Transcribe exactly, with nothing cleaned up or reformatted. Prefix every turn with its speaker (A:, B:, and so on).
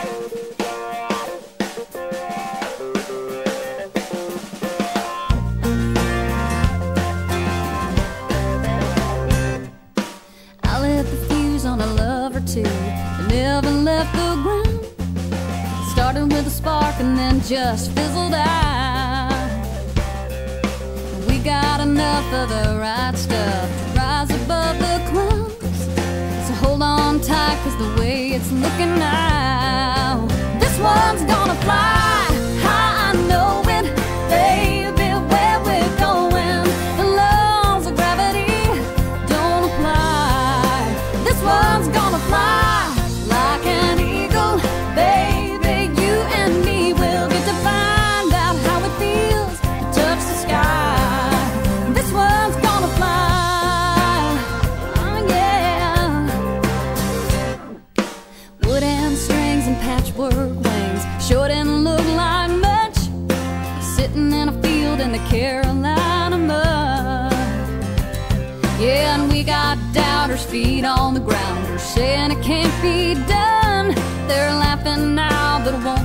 A: Never left the ground. Started with a spark and then just fizzled out. We got enough of the right stuff to rise above the clouds. So hold on tight, cause the way it's looking now, this one's gonna fly high, I know it, baby, where we're going. The laws of gravity don't apply. This one's gonna fly like an eagle, baby, you and me will get to find out how it feels to touch the sky. This one's gonna fly, oh yeah. Wood and strings and patchwork wings sure didn't look like much, sitting in a field in the Carolina mud. Yeah, and we got doubters, feet on the ground, saying it can't be done. They're laughing now, but it won't